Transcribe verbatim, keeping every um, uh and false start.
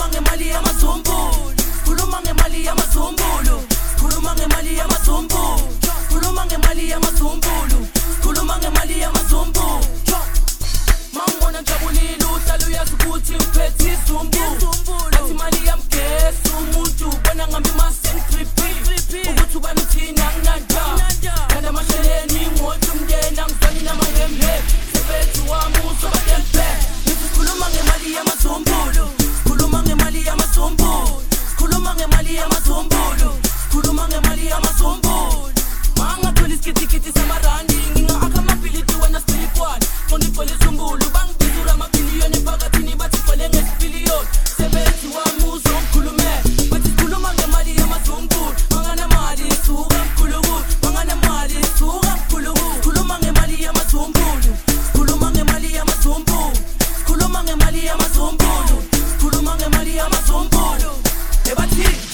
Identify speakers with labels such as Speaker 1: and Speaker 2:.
Speaker 1: Sikhuluma ngemali yamazumbulu, sikhuluma ngemali yamazumbulu, sikhuluma ngemali yamazumbulu, sikhuluma ngemali yamazumbulu, sikhuluma ngemali yamazumbulu. Mangibona njabulile uhlala uyazi ukuthi ngiphethe izumbulu, athi imali yamgesi umuntu bona ngami masengitripi ukuthi ubani uthina nginanda kanti amasheleni ngoti umndeni angizwani namahemhe sebethi wami usobadelpe. Ngithi sikhuluma ngemali yamazumbulu, sikhuluma ngemali yamazumbulu, sikhuluma ngemali yamazumbulu, sikhuluma ngemali yamazumbulu. Mangathola isikitikithi samarandi nginga-akha amabhilidi wena siphilipwana ngondicela izumbulu bangibizura amabhiliyoni emphakathini bathi fole ngesipiliyoni sebethi wami uzongikhulume bathi sikhuluma ngemali yamazumbulu. Manganemali isuka mkhulukuthi, manganemali isuka mkhulukuthi. Sikhuluma ngemali yamazumbulu, sikhuluma ngemali yamazumbulu, sikhuluma ngemali yamazumbulu, sikhuluma ngemali yamazumbulu. Ebathi